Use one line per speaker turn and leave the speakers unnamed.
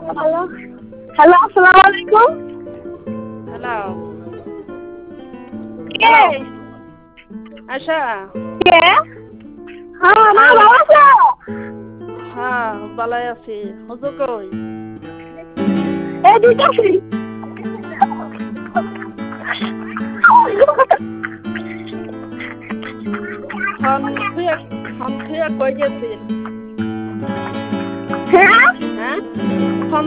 Hello hello, আসসালামু আলাইকুম।
Hello
কে?
হ্যালো আশা
কে? হ্যাঁ, মা
আই
ভালো আছো?
হ্যাঁ ভালাই আছি হুজুর কই
এদিকে আসি।
ফোন থুয়া ফোন থুয়া কই গেছিল
হ্যাঁ?
হ্যাঁ ফোন